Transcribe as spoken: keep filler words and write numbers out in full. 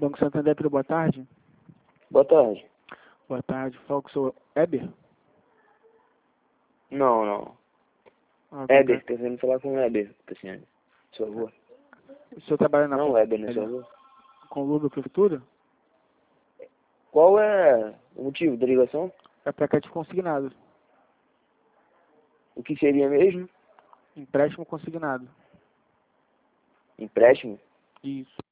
Banco Santander, Pedro, boa tarde. Boa tarde. Boa tarde. Fala com o senhor Heber? Não, não. Ah, Heber, tá querendo falar com o Heber, Tassiane. Por favor. O senhor trabalha na Não, Heber, não é favor. com o Lula Prefeitura? Qual é o motivo da ligação? É aplicativo consignado. O que seria mesmo? Empréstimo consignado. Empréstimo? Isso.